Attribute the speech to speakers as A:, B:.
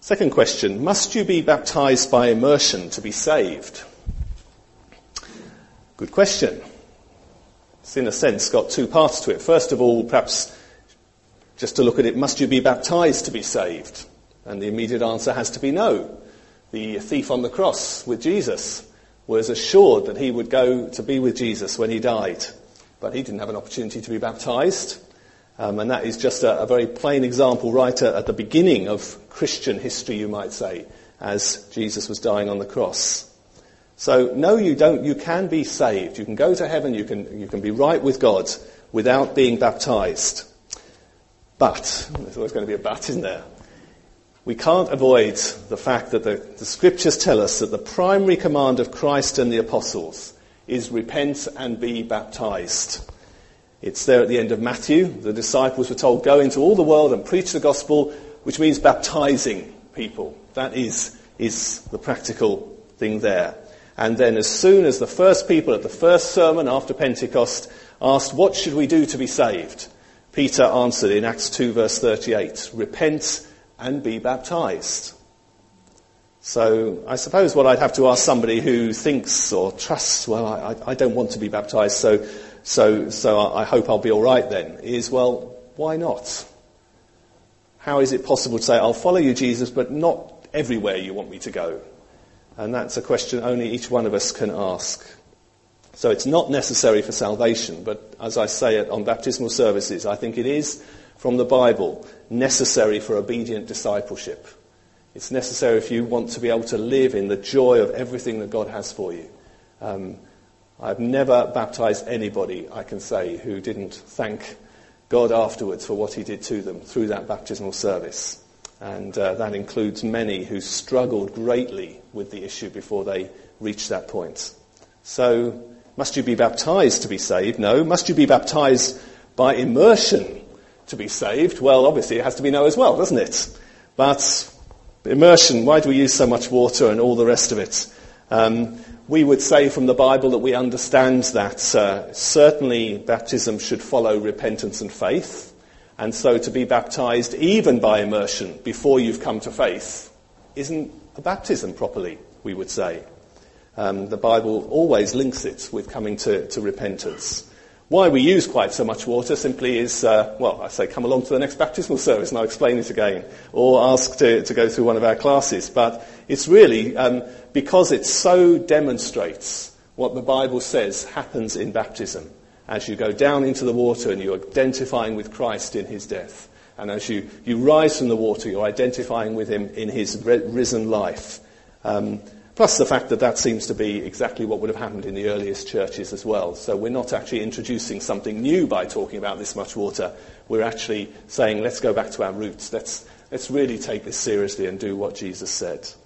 A: Second question, must you be baptized by immersion to be saved? Good question. It's in a sense got two parts to it. First of all, perhaps just to look at it, must you be baptized to be saved? And the immediate answer has to be no. The thief on the cross with Jesus was assured that he would go to be with Jesus when he died. But he didn't have an opportunity to be baptized. And that is just a very plain example right at the beginning of Christian history, you might say, as Jesus was dying on the cross. So, no, you don't. You can be saved. You can go to heaven. You can be right with God without being baptized. But, there's always going to be a but, isn't there? We can't avoid the fact that the scriptures tell us that the primary command of Christ and the apostles is repent and be baptized. It's there at the end of Matthew. The disciples were told, go into all the world and preach the gospel, which means baptizing people. That is the practical thing there. And then as soon as the first people at the first sermon after Pentecost asked, what should we do to be saved? Peter answered in Acts 2 verse 38, repent and be baptized. So I suppose what I'd have to ask somebody who thinks or trusts, well, I don't want to be baptized, so I hope I'll be all right then, is, well, why not? How is it possible to say, I'll follow you, Jesus, but not everywhere you want me to go? And that's a question only each one of us can ask. So it's not necessary for salvation, but as I say it on baptismal services, I think it is, from the Bible, necessary for obedient discipleship. It's necessary if you want to be able to live in the joy of everything that God has for you. I've never baptized anybody, I can say, who didn't thank God afterwards for what he did to them through that baptismal service. And that includes many who struggled greatly with the issue before they reached that point. So, must you be baptized to be saved? No. Must you be baptized by immersion to be saved? Well, obviously it has to be no as well, doesn't it? But immersion, why do we use so much water and all the rest of it? We would say from the Bible that we understand that certainly baptism should follow repentance and faith. And so to be baptized even by immersion before you've come to faith isn't a baptism properly, we would say. The Bible always links it with coming to repentance. Why we use quite so much water simply is, I say come along to the next baptismal service and I'll explain it again. Or ask to go through one of our classes. But it's really because it so demonstrates what the Bible says happens in baptism. As you go down into the water and you're identifying with Christ in his death. And as you rise from the water, you're identifying with him in his risen life. Plus the fact that seems to be exactly what would have happened in the earliest churches as well. So we're not actually introducing something new by talking about this much water. We're actually saying, let's go back to our roots. Let's really take this seriously and do what Jesus said.